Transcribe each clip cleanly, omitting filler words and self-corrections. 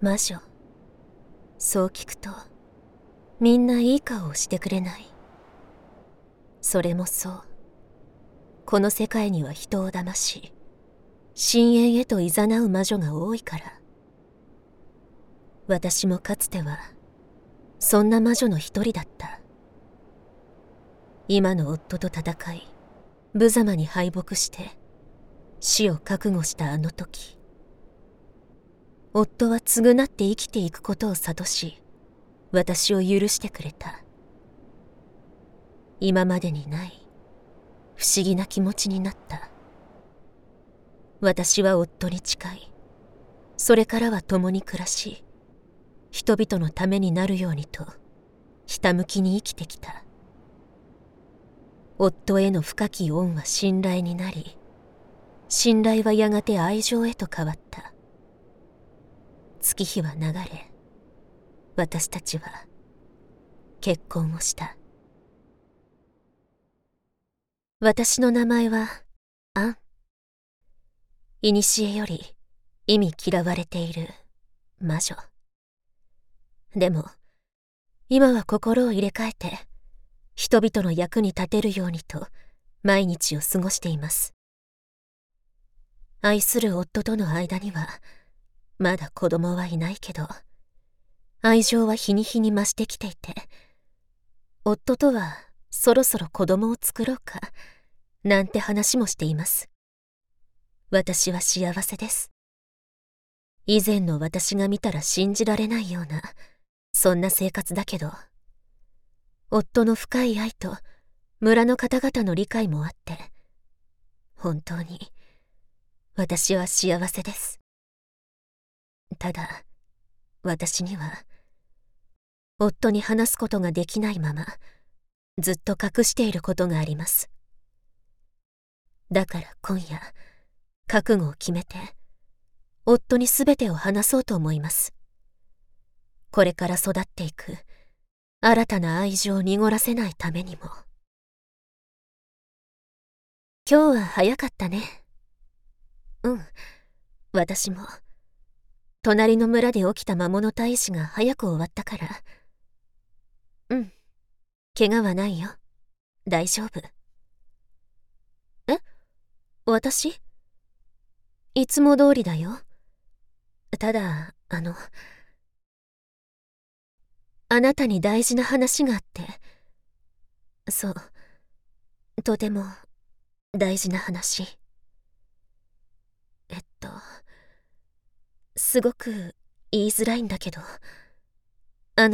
魔女。そう聞くとみんないい顔をしてくれない。それもそう。この世界には人を騙し深淵へと誘う魔女が多いから。私もかつてはそんな魔女の一人だった。今の夫と戦い無様に敗北して死を覚悟したあの時、夫は償って生きていくことを諭し、私を許してくれた。今までにない不思議な気持ちになった。私は夫に誓い、それからは共に暮らし、人々のためになるようにとひたむきに生きてきた。夫への深き恩は信頼になり、信頼はやがて愛情へと変わった。月日は流れ、私たちは結婚をした。私の名前はアン。古より忌み嫌われている魔女。でも今は心を入れ替えて人々の役に立てるようにと毎日を過ごしています。愛する夫との間にはまだ子供はいないけど、愛情は日に日に増してきていて、夫とはそろそろ子供を作ろうかなんて話もしています。私は幸せです。以前の私が見たら信じられないようなそんな生活だけど、夫の深い愛と村の方々の理解もあって、本当に私は幸せです。ただ私には夫に話すことができないままずっと隠していることがあります。だから今夜覚悟を決めて夫に全てを話そうと思います。これから育っていく新たな愛情を濁らせないためにも。今日は早かったね。私も隣の村で起きた魔物退治が早く終わったから。怪我はないよ。大丈夫。え？私？いつも通りだよ。ただあなたに大事な話があって。そう、とても大事な話。すごく言いづらいんだけど、あ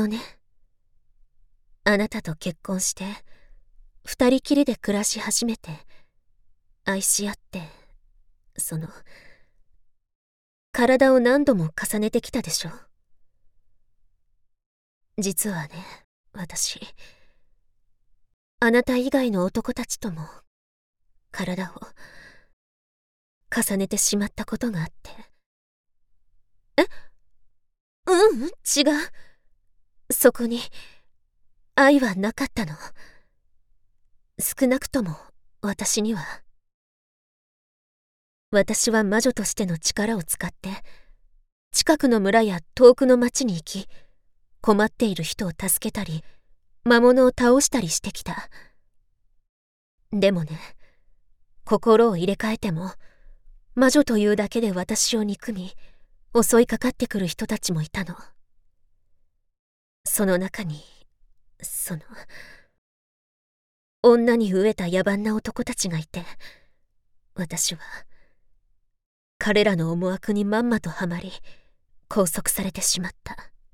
なたと結婚して二人きりで暮らし始めて愛し合って、体を何度も重ねてきたでしょ。実はね、私あなた以外の男たちとも体を重ねてしまったことがあって。違う。そこに愛はなかったの。少なくとも私には。私は魔女としての力を使って近くの村や遠くの町に行き、困っている人を助けたり魔物を倒したりしてきた。でもね、心を入れ替えても魔女というだけで私を憎み襲いかかってくる人たちもいたの。その中に女に飢えた野蛮な男たちがいて、私は彼らの思惑にまんまとはまり拘束されてしまった。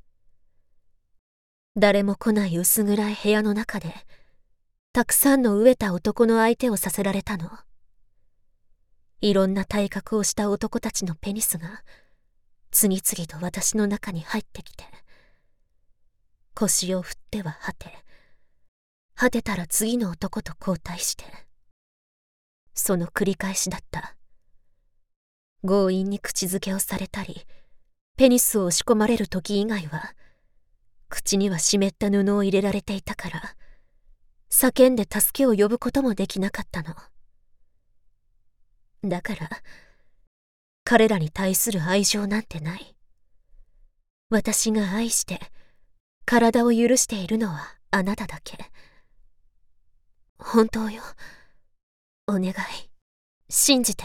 誰も来ない薄暗い部屋の中でたくさんの飢えた男の相手をさせられたの。いろんな体格をした男たちのペニスが次々と私の中に入ってきて、腰を振っては果てたら次の男と交代して、その繰り返しだった。強引に口づけをされたりペニスを押し込まれる時以外は口には湿った布を入れられていたから、叫んで助けを呼ぶこともできなかったの。だから彼らに対する愛情なんてない。 私が愛して体を許しているのはあなただけ。本当よ。お願い、信じて。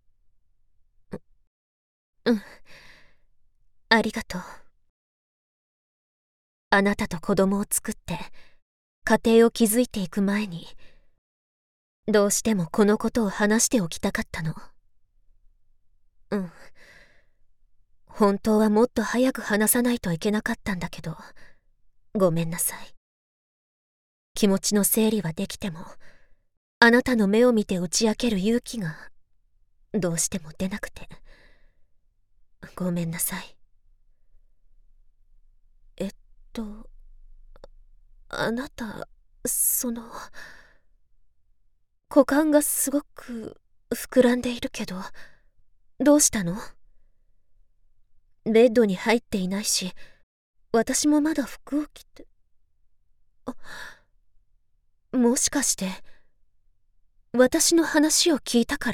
うん、ありがとう。あなたと子供を作って家庭を築いていく前に、どうしてもこのことを話しておきたかったの。本当はもっと早く話さないといけなかったんだけど、ごめんなさい。気持ちの整理はできても、あなたの目を見て打ち明ける勇気がどうしても出なくて。ごめんなさい。あなた、股間がすごく膨らんでいるけど、どうしたの？ベッドに入っていないし、私もまだ服を着て。もしかして、私の話を聞いたから？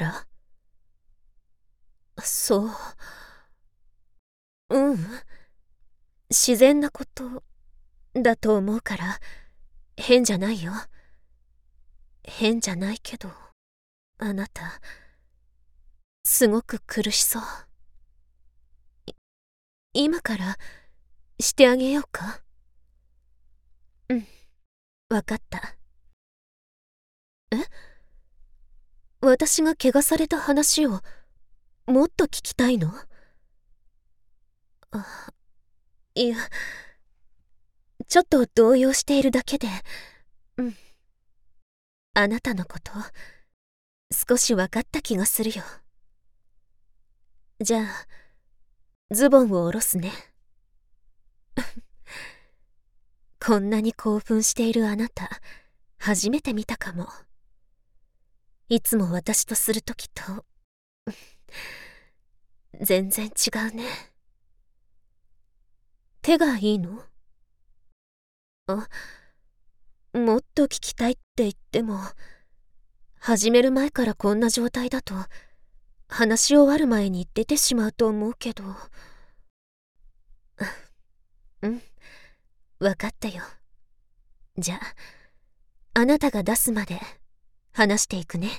そう。自然なことだと思うから、変じゃないよ。変じゃないけど、あなた、すごく苦しそう。今からしてあげようか？わかった。私が怪我された話をもっと聞きたいの？いや、ちょっと動揺しているだけで。あなたのこと少しわかった気がするよ。じゃあズボンを下ろすね。こんなに興奮しているあなた、初めて見たかも。いつも私とするときと全然違うね。手がいいの？もっと聞きたいって言っても、始める前からこんな状態だと話し終わる前に出てしまうと思うけど。わかったよ。じゃあ、あなたが出すまで話していくね。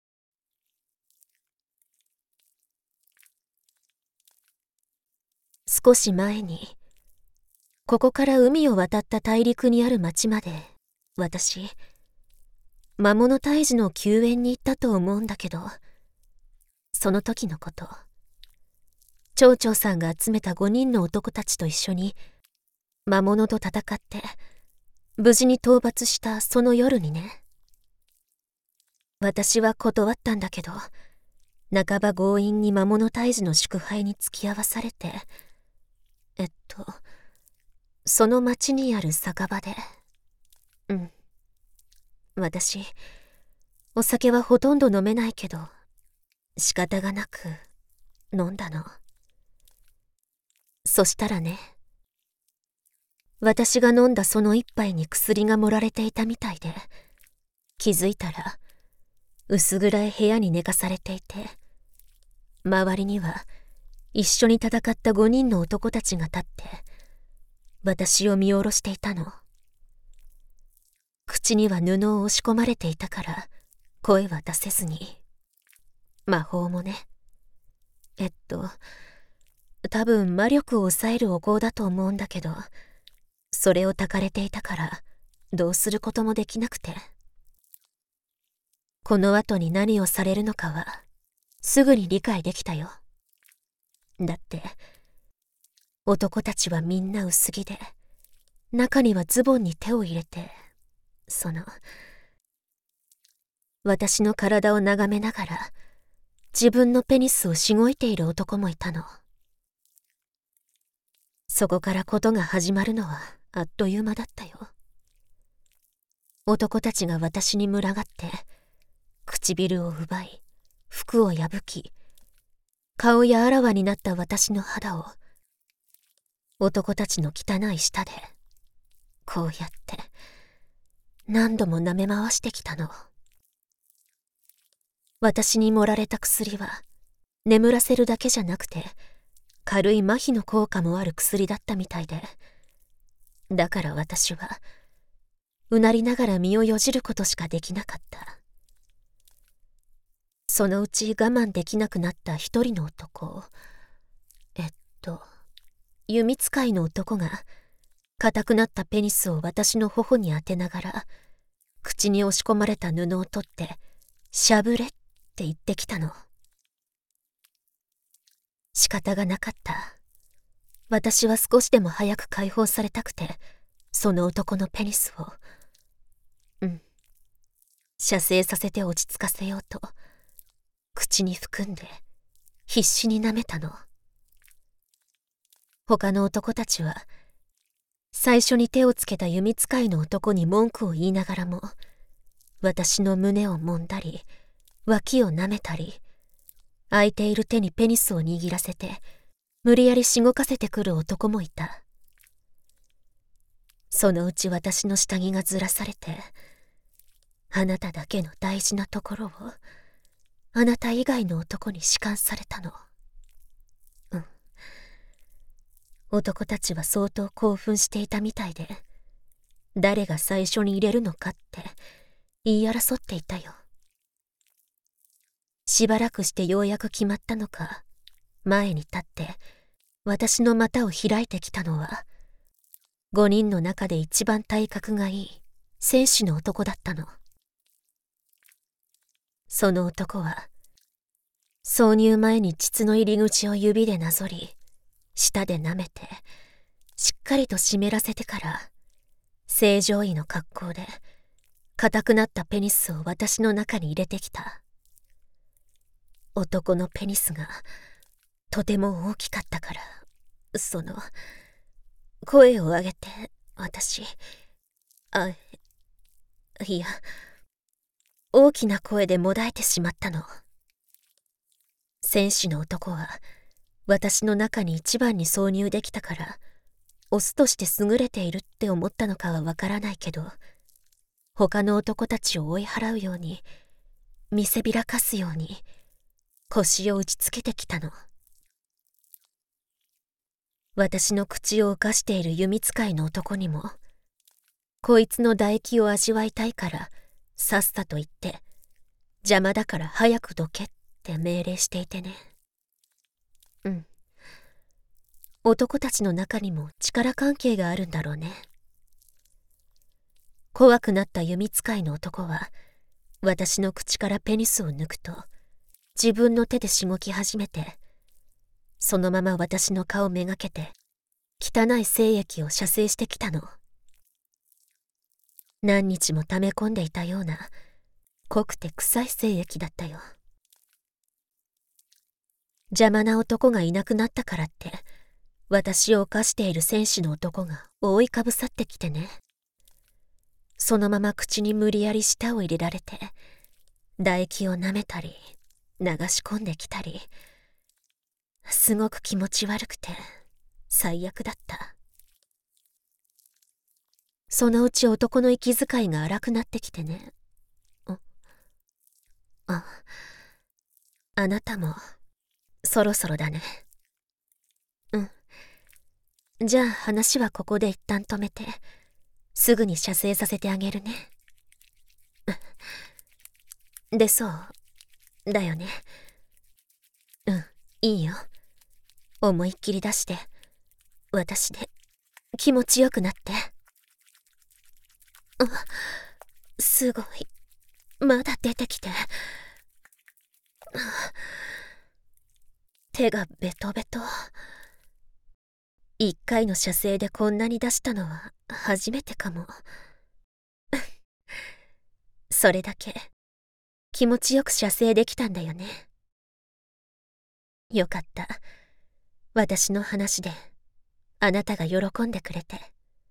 少し前に、ここから海を渡った大陸にある町まで、私、魔物退治の救援に行ったと思うんだけど、その時のこと、町長さんが集めた5人の男たちと一緒に、魔物と戦って、無事に討伐したその夜にね。私は断ったんだけど、半ば強引に魔物退治の祝杯に付き合わされて、その町にある酒場で。私、お酒はほとんど飲めないけど、仕方がなく飲んだの。そしたらね、私が飲んだその一杯に薬が盛られていたみたいで、気づいたら薄暗い部屋に寝かされていて、周りには一緒に戦った5人の男たちが立って私を見下ろしていたの。口には布を押し込まれていたから声は出せずに、魔法もね、多分魔力を抑えるお香だと思うんだけど、それを焚かれていたからどうすることもできなくて。この後に何をされるのかはすぐに理解できたよ。だって男たちはみんな薄着で、中にはズボンに手を入れて、私の体を眺めながら自分のペニスをしごいている男もいたの。そこからことが始まるのはあっという間だったよ。男たちが私に群がって唇を奪い、服を破き、顔やあらわになった私の肌を男たちの汚い舌でこうやって何度も舐め回してきたの。私に盛られた薬は眠らせるだけじゃなくて軽い麻痺の効果もある薬だったみたいで、だから私はうなりながら身をよじることしかできなかった。そのうち我慢できなくなった一人の男、弓使いの男が硬くなったペニスを私の頬に当てながら、口に押し込まれた布を取ってしゃぶれって言ってきたの。仕方がなかった。私は少しでも早く解放されたくて、その男のペニスを射精させて落ち着かせようと口に含んで必死に舐めたの。他の男たちは最初に手をつけた弓使いの男に文句を言いながらも、私の胸を揉んだり脇を舐めたり、空いている手にペニスを握らせて無理やりしごかせてくる男もいた。そのうち私の下着がずらされて、あなただけの大事なところをあなた以外の男に仕官されたの。男たちは相当興奮していたみたいで、誰が最初に入れるのかって言い争っていたよ。しばらくしてようやく決まったのか、前に立って私の股を開いてきたのは、5人の中で一番体格がいい戦士の男だったの。その男は挿入前に膣の入り口を指でなぞり、舌で舐めてしっかりと湿らせてから、正常位の格好で硬くなったペニスを私の中に入れてきた。男のペニスがとても大きかったから、声を上げて私、いや、大きな声でもだえてしまったの。戦士の男は私の中に一番に挿入できたから、オスとして優れているって思ったのかはわからないけど、他の男たちを追い払うように、見せびらかすように腰を打ちつけてきたの。私の口を犯している弓使いの男にも、こいつの唾液を味わいたいからさっさと言って、邪魔だから早くどけって命令していてね。男たちの中にも力関係があるんだろうね。怖くなった弓使いの男は、私の口からペニスを抜くと、自分の手でしごき始めて、そのまま私の顔めがけて、汚い精液を射精してきたの。何日も溜め込んでいたような、濃くて臭い精液だったよ。邪魔な男がいなくなったからって、私を犯している戦士の男が覆いかぶさってきてね。そのまま口に無理やり舌を入れられて、唾液を舐めたり、流し込んできたり、すごく気持ち悪くて、最悪だった。そのうち男の息遣いが荒くなってきてね。あなたも、そろそろだね。じゃあ話はここで一旦止めて、すぐに射精させてあげるね。で、そうだよね。いいよ。思いっきり出して、私で気持ちよくなって。すごい。まだ出てきて。手がベトベト。一回の射精でこんなに出したのは初めてかも。それだけ気持ちよく射精できたんだよね。よかった。私の話であなたが喜んでくれて。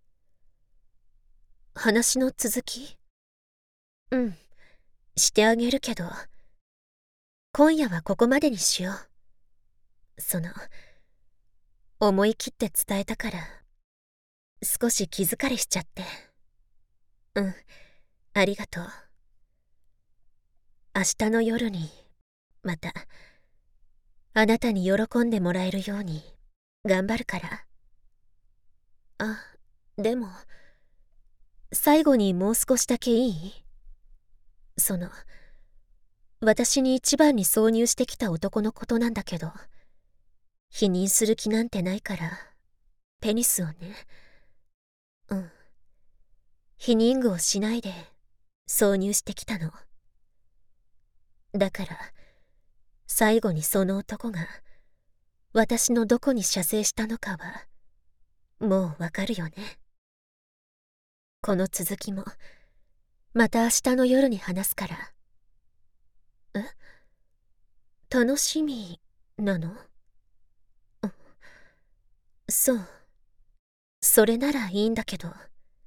話の続き？してあげるけど、今夜はここまでにしよう。思い切って伝えたから、少し気疲れしちゃって。ありがとう。明日の夜に、また、あなたに喜んでもらえるように頑張るから。あ、でも、最後にもう少しだけいい？私に一番に挿入してきた男のことなんだけど、否認する気なんてないから、ペニスをね。うん。避妊具をしないで挿入してきたの。だから、最後にその男が、私のどこに射精したのかは、もうわかるよね。この続きも、また明日の夜に話すから。え？楽しみなの？うん、そう。それならいいんだけど。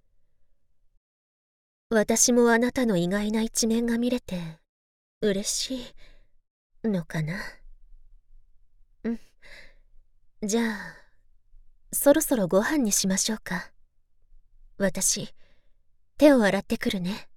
私もあなたの意外な一面が見れて、嬉しいのかな。うん。じゃあ、そろそろご飯にしましょうか。私、手を洗ってくるね。